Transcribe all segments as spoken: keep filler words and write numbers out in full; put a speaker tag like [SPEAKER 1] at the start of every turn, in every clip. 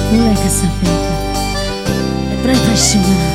[SPEAKER 1] Moleca safada, é pra apaixonar.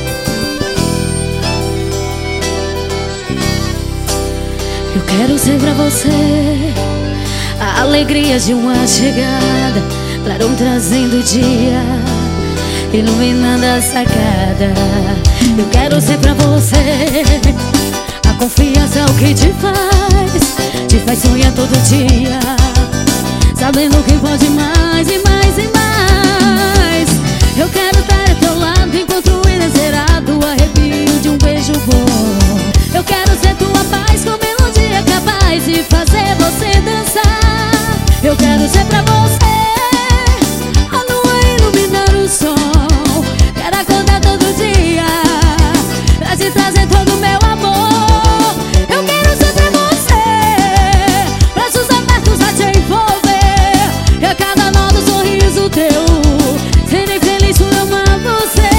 [SPEAKER 1] Eu quero ser pra você a alegria de uma chegada, clarão trazendo o dia, iluminando a sacada. Eu quero ser pra você a confiança, o que te faz, te faz sonhar todo dia, sabendo que pode mais e mais e mais. Eu quero estar ao teu lado enquanto o inesperado arrepio de um beijo bom. Eu quero ser tua paz com melodia capaz de fazer você dançar. Eu quero ser pra você a lua iluminar o sol. Quero acordar todo dia pra te trazer todo o meu amor. Eu quero ser pra você, braços abertos a te envolver, e a cada nó do sorriso teu serei feliz por amar você.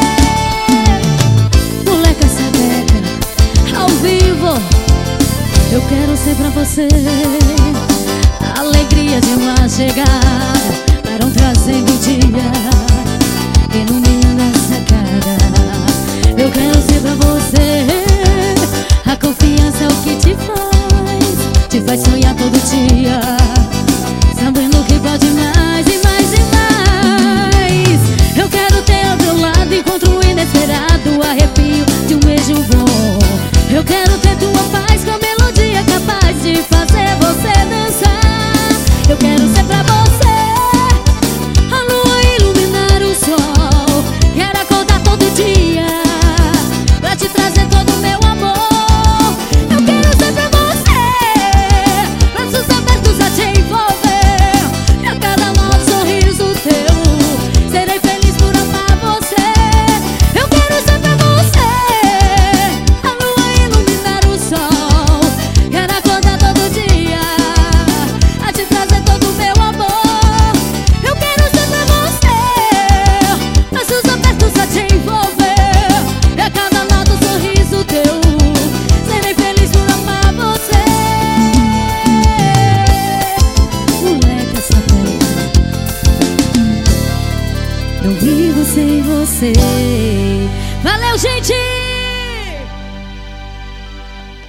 [SPEAKER 1] Moleca sapeca, ao vivo. Eu quero ser pra você a alegria de uma chegada, clarão trazendo o dia, iluminando a sacada. Eu quero ser pra você a confiança, o que te faz, te faz sonhar todo dia, sabendo que pode mais e mais e mais. Eu quero ter ao teu lado encontro o inesperado arrepio de um beijo bom. Eu quero ter tua paz com a melodia capaz de fazer você dançar. Eu quero ser pra você a lua iluminar o sol. Quero acordar todo dia pra te trazer todo o meu amor. Eu quero ser pra você, braços abertos a te envolver, e a cada novo sorriso teu serei feliz por amar você. Eu quero ser pra você a lua iluminar o sol. Quero acordar todo dia a te trazer todo o meu amor. Eu quero ser pra você, braços abertos a te envolver, e a cada nó do sorriso teu serei feliz por amar você. Moleca sapeca, não vivo sem você. Valeu, gente!